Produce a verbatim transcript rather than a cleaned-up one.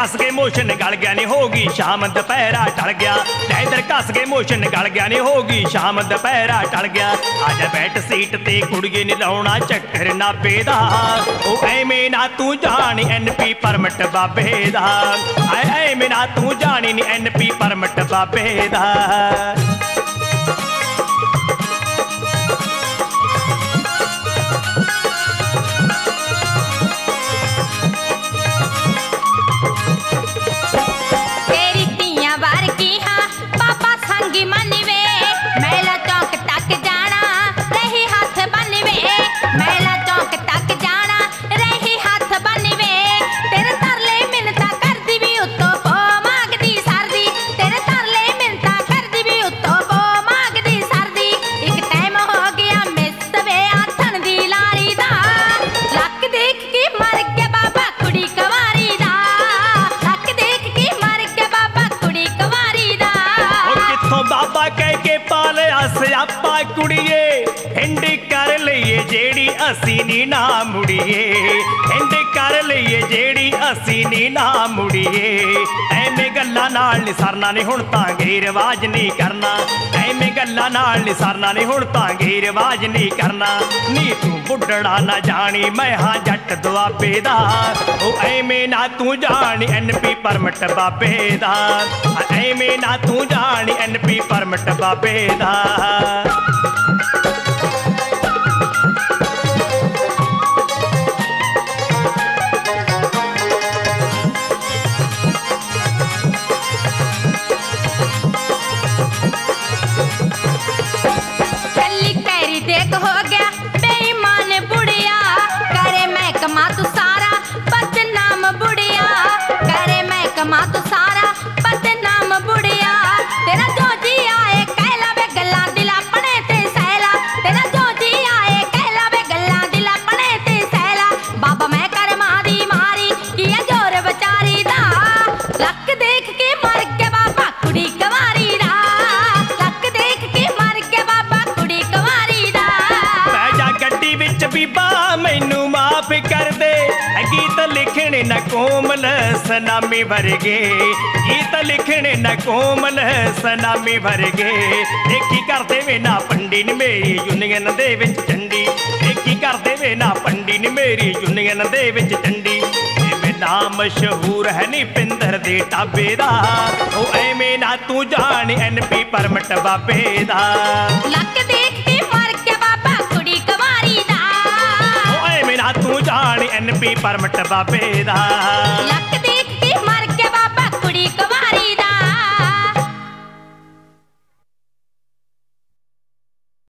कस के मोशन गल गया नी होगी शाम दोपहरा टल गया। इधर कस के मोशन गल गया नी होगी शाम दोपहरा टल गया। आजा बैठ सीट ते कुड़िए नी लाउणा चक्कर नाभे दा, ओ ऐवें ना तू जानी एन पी परमट बाबे दा। ऐवें ना तू जानी नी एन पी परमट बाबे दा। बाबा कह के पालिया सियापा कुड़िए हिंड कर लईए जेड़ी असी नी ना मुड़िए। हिंड कर लईए जेड़ी असी नी ना मुड़िए। ऐवें गल्लां नाल नी सरना नी हुण तां गे रिवाज नहीं करना। ऐवें गल्लां नाल नी सरना नी हुण तां गे रिवाज नहीं करना। नी तू बुढ़ड़ा ना जानी मैं हाँ जट दुआबे दा, ओ ऐवें ना तू जानी एन पी परमट बाबे दा। ऐवें ना तू जानी एन पी परमट बाबे दा। देख हो गया बेईमान बुढ़िया, करे मैं कमा तू सारा बदनाम बुढ़िया। करे मैं कमा तू सारा बदनाम बुढ़िया। तेरा जो जी आए कहला वे गल्ला दिला पने ते सहला। तेरा जो जी आए कहला वे गल्ला दिला पने ते सहला। बाबा मैं कर मारी मारी किया जोर बेचारी दा। लक देख के मर के बाबा कुड़ी कवारी दा। लक देख के मर के बाबा कुड़ी कवारी दा। बीबा मैनू माफ कर दे, गीत लिखने न कोमल सनामी भरगे। गीत लिखने न कोमल सनामी भरगे। देखी कर देवे ना पंडी नी मेरी यूनियन दे विच झंडी। देखी कर देवे ना पंडी नी मेरी यूनियन दे विच झंडी। एवें ना मशहूर है नी पिंदर दे टाबे दा, ओ ऐवें ना तू जानी एन पी परमट बाबे दा। लक देख के मर के बाबा कुड़ी कवारी दा। तू जानी एन पी परमट बाबे दा। लक देख